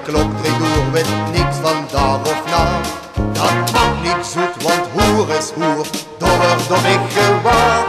klok 3 uur, weet niks van dag of nacht. Dat mag niet zoet, want hoer is hoer, dat wordt door ik gewaar.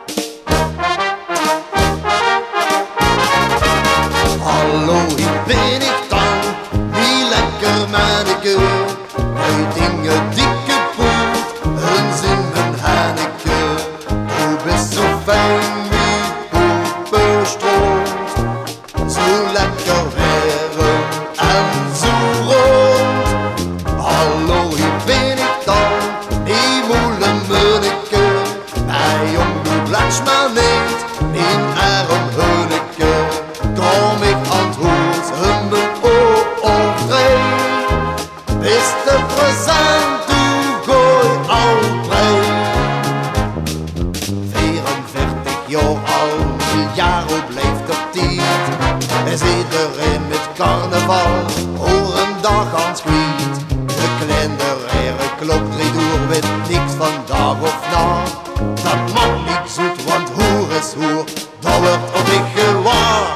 Hallo, hier ben ik dan, die lekker manneke, uit inge dikke poet, eens in mijn hanneke. Du bist zo fijn wie Puppenstront, zo lekker warm en zo rond. Hallo, hier ben ik dan, die moele munneke, mij jong du blijft maar niet, in arm hunneke. Kom ik aan het hoes, mijn oor opvrij, is de present, du gooi al vrij. 44 jaar al, die jaren blijft op tijd, is iedereen met carnaval, hoor een dag aan het kwiet. De kleinere klok 3 uur, weet niks van dag of nacht. Dat mag niet zoet, want hoer is hoer, dat wordt op ik gewaar.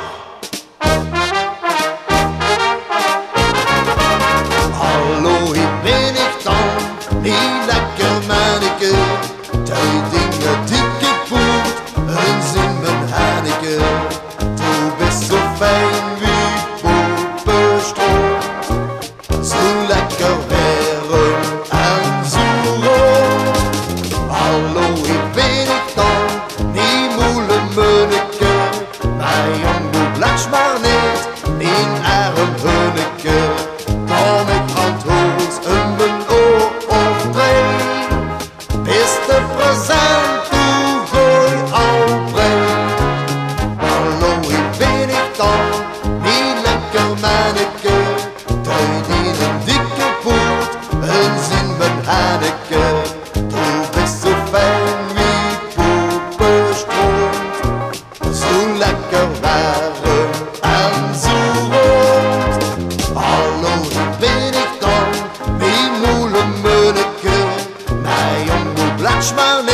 Hallo, hier ben ik dan, die lekker manneke, uit inge dikke poet, eens in mijn hanneke. Du bist zo fijn wie Puppenstront, zo lekker warm en zo rond. Hallo, hier ben ik dan, die moele munneke, mij jong du blijft maar niet, in arm hunneke. Kom ik aan het hoes, mijn oor opvrij, is de present, du gooi al vrij. Hallo, hier ben ik dan, die lekker manneke, uit in een dikke poet, eens in mijn hanneke. Du bist zo fijn wie Puppenstront, zo lekker warm en zo rond. Hallo, hier ben ik dan, die moele munneke, mij jong du blijft maar niet.